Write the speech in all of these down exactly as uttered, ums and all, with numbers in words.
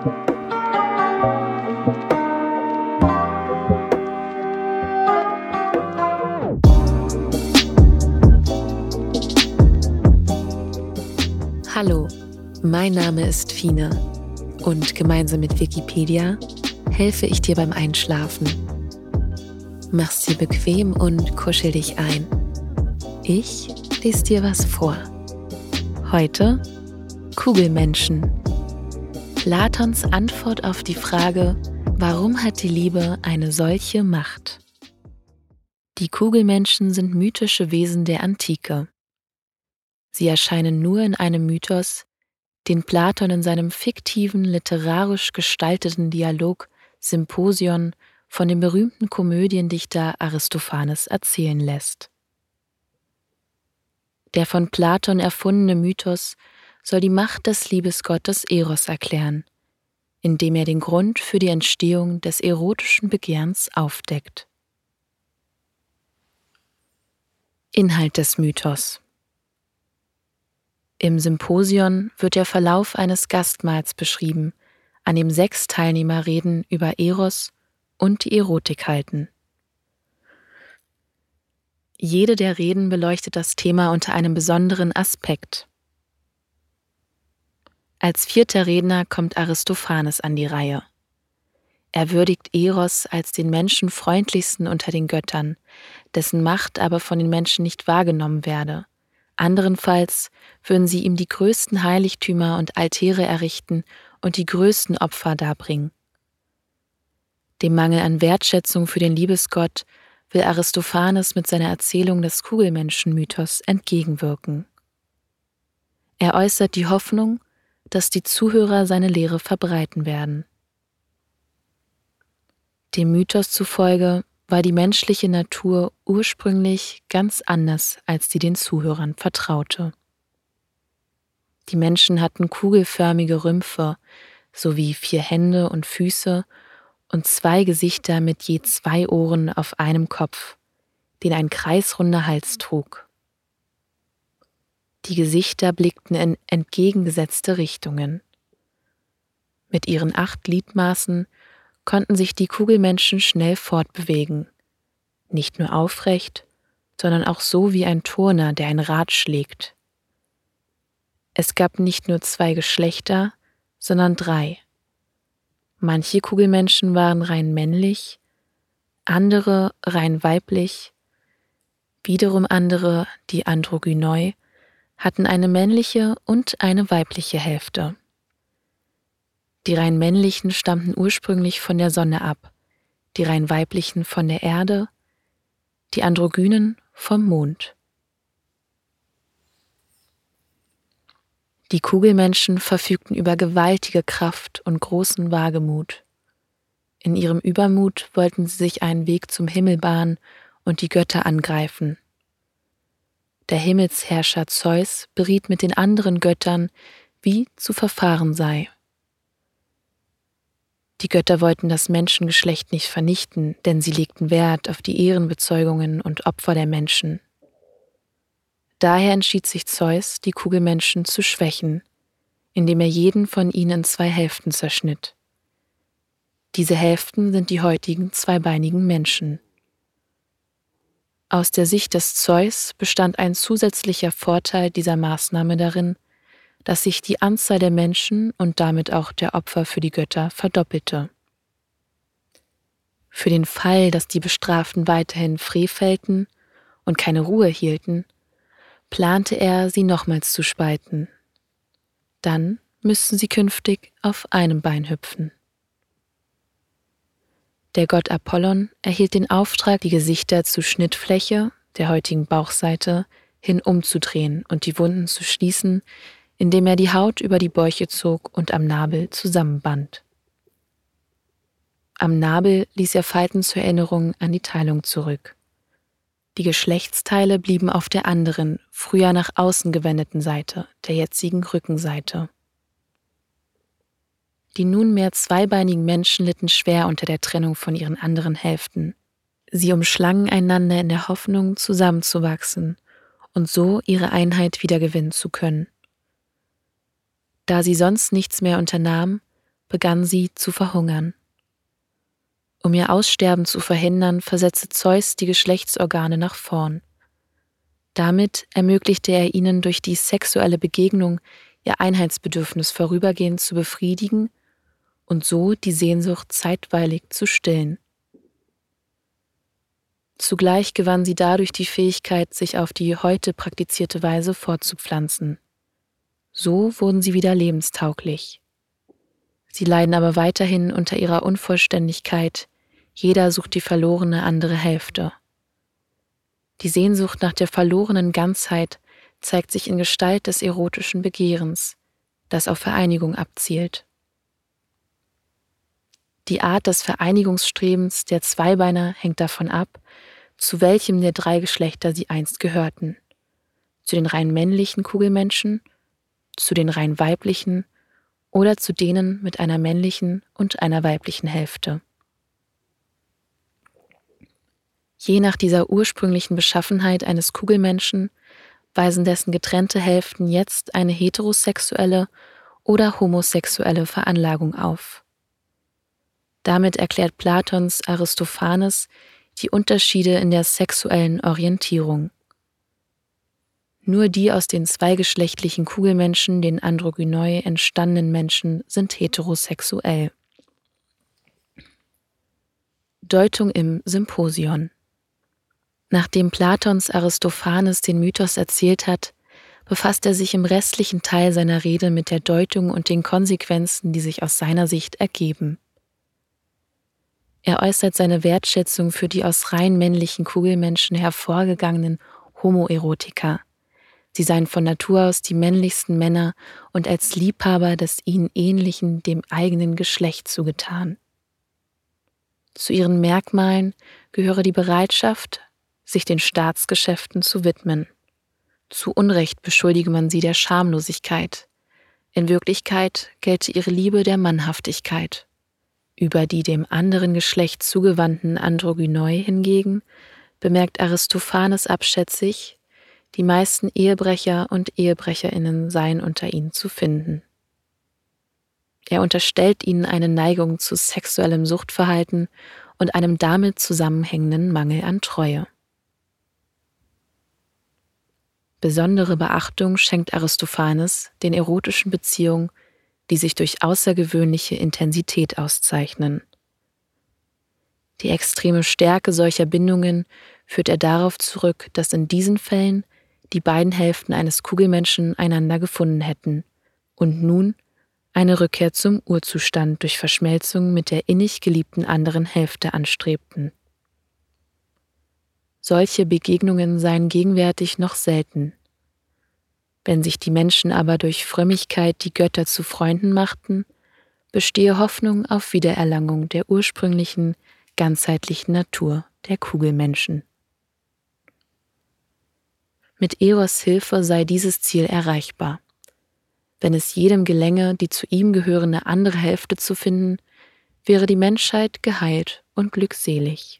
Hallo, mein Name ist Fine und gemeinsam mit Wikipedia helfe ich dir beim Einschlafen. Mach's dir bequem und kuschel dich ein. Ich lese dir was vor. Heute Kugelmenschen. Platons Antwort auf die Frage, warum hat die Liebe eine solche Macht? Die Kugelmenschen sind mythische Wesen der Antike. Sie erscheinen nur in einem Mythos, den Platon in seinem fiktiven, literarisch gestalteten Dialog Symposion von dem berühmten Komödiendichter Aristophanes erzählen lässt. Der von Platon erfundene Mythos soll die Macht des Liebesgottes Eros erklären, indem er den Grund für die Entstehung des erotischen Begehrens aufdeckt. Inhalt des Mythos: Im Symposion wird der Verlauf eines Gastmahls beschrieben, an dem sechs Teilnehmer Reden über Eros und die Erotik halten. Jede der Reden beleuchtet das Thema unter einem besonderen Aspekt. Als vierter Redner kommt Aristophanes an die Reihe. Er würdigt Eros als den menschenfreundlichsten unter den Göttern, dessen Macht aber von den Menschen nicht wahrgenommen werde. Anderenfalls würden sie ihm die größten Heiligtümer und Altäre errichten und die größten Opfer darbringen. Dem Mangel an Wertschätzung für den Liebesgott will Aristophanes mit seiner Erzählung des Kugelmenschen-Mythos entgegenwirken. Er äußert die Hoffnung, dass die Zuhörer seine Lehre verbreiten werden. Dem Mythos zufolge war die menschliche Natur ursprünglich ganz anders, als die den Zuhörern vertraute. Die Menschen hatten kugelförmige Rümpfe sowie vier Hände und Füße und zwei Gesichter mit je zwei Ohren auf einem Kopf, den ein kreisrunder Hals trug. Die Gesichter blickten in entgegengesetzte Richtungen. Mit ihren acht Gliedmaßen konnten sich die Kugelmenschen schnell fortbewegen, nicht nur aufrecht, sondern auch so wie ein Turner, der ein Rad schlägt. Es gab nicht nur zwei Geschlechter, sondern drei. Manche Kugelmenschen waren rein männlich, andere rein weiblich, wiederum andere, die Androgynoi, hatten eine männliche und eine weibliche Hälfte. Die rein männlichen stammten ursprünglich von der Sonne ab, die rein weiblichen von der Erde, die Androgynen vom Mond. Die Kugelmenschen verfügten über gewaltige Kraft und großen Wagemut. In ihrem Übermut wollten sie sich einen Weg zum Himmel bahnen und die Götter angreifen. Der Himmelsherrscher Zeus beriet mit den anderen Göttern, wie zu verfahren sei. Die Götter wollten das Menschengeschlecht nicht vernichten, denn sie legten Wert auf die Ehrenbezeugungen und Opfer der Menschen. Daher entschied sich Zeus, die Kugelmenschen zu schwächen, indem er jeden von ihnen in zwei Hälften zerschnitt. Diese Hälften sind die heutigen zweibeinigen Menschen. Aus der Sicht des Zeus bestand ein zusätzlicher Vorteil dieser Maßnahme darin, dass sich die Anzahl der Menschen und damit auch der Opfer für die Götter verdoppelte. Für den Fall, dass die Bestraften weiterhin frevelten und keine Ruhe hielten, plante er, sie nochmals zu spalten. Dann müssten sie künftig auf einem Bein hüpfen. Der Gott Apollon erhielt den Auftrag, die Gesichter zur Schnittfläche, der heutigen Bauchseite, hin umzudrehen und die Wunden zu schließen, indem er die Haut über die Bäuche zog und am Nabel zusammenband. Am Nabel ließ er Falten zur Erinnerung an die Teilung zurück. Die Geschlechtsteile blieben auf der anderen, früher nach außen gewendeten Seite, der jetzigen Rückenseite. Die nunmehr zweibeinigen Menschen litten schwer unter der Trennung von ihren anderen Hälften. Sie umschlangen einander in der Hoffnung, zusammenzuwachsen und so ihre Einheit wiedergewinnen zu können. Da sie sonst nichts mehr unternahmen, begann sie zu verhungern. Um ihr Aussterben zu verhindern, versetzte Zeus die Geschlechtsorgane nach vorn. Damit ermöglichte er ihnen durch die sexuelle Begegnung ihr Einheitsbedürfnis vorübergehend zu befriedigen und so die Sehnsucht zeitweilig zu stillen. Zugleich gewann sie dadurch die Fähigkeit, sich auf die heute praktizierte Weise fortzupflanzen. So wurden sie wieder lebenstauglich. Sie leiden aber weiterhin unter ihrer Unvollständigkeit, jeder sucht die verlorene andere Hälfte. Die Sehnsucht nach der verlorenen Ganzheit zeigt sich in Gestalt des erotischen Begehrens, das auf Vereinigung abzielt. Die Art des Vereinigungsstrebens der Zweibeiner hängt davon ab, zu welchem der drei Geschlechter sie einst gehörten. Zu den rein männlichen Kugelmenschen, zu den rein weiblichen oder zu denen mit einer männlichen und einer weiblichen Hälfte. Je nach dieser ursprünglichen Beschaffenheit eines Kugelmenschen weisen dessen getrennte Hälften jetzt eine heterosexuelle oder homosexuelle Veranlagung auf. Damit erklärt Platons Aristophanes die Unterschiede in der sexuellen Orientierung. Nur die aus den zweigeschlechtlichen Kugelmenschen, den Androgynoi, entstandenen Menschen sind heterosexuell. Deutung im Symposion. Nachdem Platons Aristophanes den Mythos erzählt hat, befasst er sich im restlichen Teil seiner Rede mit der Deutung und den Konsequenzen, die sich aus seiner Sicht ergeben. Er äußert seine Wertschätzung für die aus rein männlichen Kugelmenschen hervorgegangenen Homoerotiker. Sie seien von Natur aus die männlichsten Männer und als Liebhaber des ihnen ähnlichen dem eigenen Geschlecht zugetan. Zu ihren Merkmalen gehöre die Bereitschaft, sich den Staatsgeschäften zu widmen. Zu Unrecht beschuldige man sie der Schamlosigkeit. In Wirklichkeit gelte ihre Liebe der Mannhaftigkeit. Über die dem anderen Geschlecht zugewandten Androgynoi hingegen bemerkt Aristophanes abschätzig, die meisten Ehebrecher und EhebrechInnen seien unter ihnen zu finden. Er unterstellt ihnen eine Neigung zu sexuellem Suchtverhalten und einem damit zusammenhängenden Mangel an Treue. Besondere Beachtung schenkt Aristophanes den erotischen Beziehungen, die sich durch außergewöhnliche Intensität auszeichnen. Die extreme Stärke solcher Bindungen führt er darauf zurück, dass in diesen Fällen die beiden Hälften eines Kugelmenschen einander gefunden hätten und nun eine Rückkehr zum Urzustand durch Verschmelzung mit der innig geliebten anderen Hälfte anstrebten. Solche Begegnungen seien gegenwärtig noch selten. Wenn sich die Menschen aber durch Frömmigkeit die Götter zu Freunden machten, bestehe Hoffnung auf Wiedererlangung der ursprünglichen, ganzheitlichen Natur der Kugelmenschen. Mit Eros Hilfe sei dieses Ziel erreichbar. Wenn es jedem gelänge, die zu ihm gehörende andere Hälfte zu finden, wäre die Menschheit geheilt und glückselig.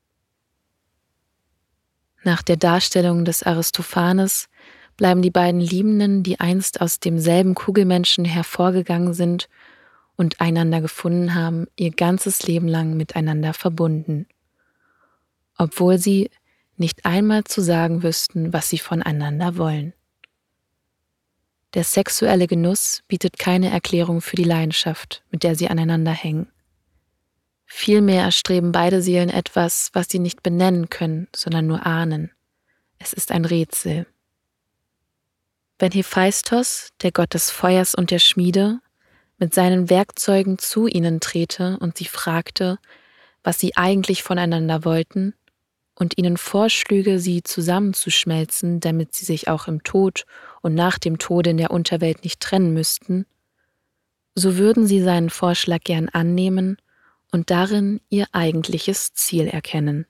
Nach der Darstellung des Aristophanes bleiben die beiden Liebenden, die einst aus demselben Kugelmenschen hervorgegangen sind und einander gefunden haben, ihr ganzes Leben lang miteinander verbunden, obwohl sie nicht einmal zu sagen wüssten, was sie voneinander wollen. Der sexuelle Genuss bietet keine Erklärung für die Leidenschaft, mit der sie aneinander hängen. Vielmehr erstreben beide Seelen etwas, was sie nicht benennen können, sondern nur ahnen. Es ist ein Rätsel. Wenn Hephaistos, der Gott des Feuers und der Schmiede, mit seinen Werkzeugen zu ihnen trete und sie fragte, was sie eigentlich voneinander wollten, und ihnen vorschlüge, sie zusammenzuschmelzen, damit sie sich auch im Tod und nach dem Tode in der Unterwelt nicht trennen müssten, so würden sie seinen Vorschlag gern annehmen und darin ihr eigentliches Ziel erkennen.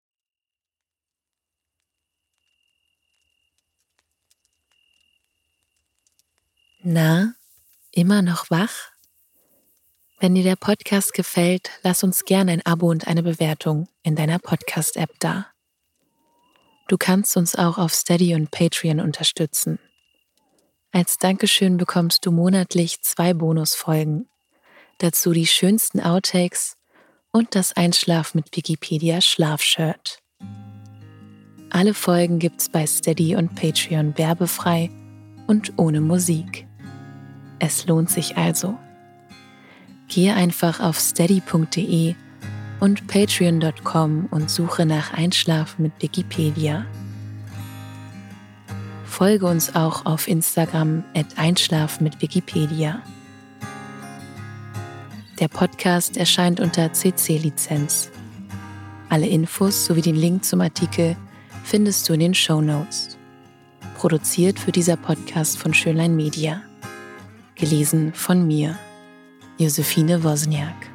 Na, immer noch wach? Wenn dir der Podcast gefällt, lass uns gerne ein Abo und eine Bewertung in deiner Podcast-App da. Du kannst uns auch auf Steady und Patreon unterstützen. Als Dankeschön bekommst du monatlich zwei Bonusfolgen. Dazu die schönsten Outtakes und das Einschlaf mit Wikipedia Schlafshirt. Alle Folgen gibt's bei Steady und Patreon werbefrei und ohne Musik. Es lohnt sich also. Gehe einfach auf steady punkt de und patreon punkt com und suche nach Einschlafen mit Wikipedia. Folge uns auch auf Instagram at einschlafen mit Wikipedia. Der Podcast erscheint unter C C-Lizenz. Alle Infos sowie den Link zum Artikel findest du in den Shownotes. Produziert für dieser Podcast von Schönlein Media. Gelesen von mir, Josephine Wozniak.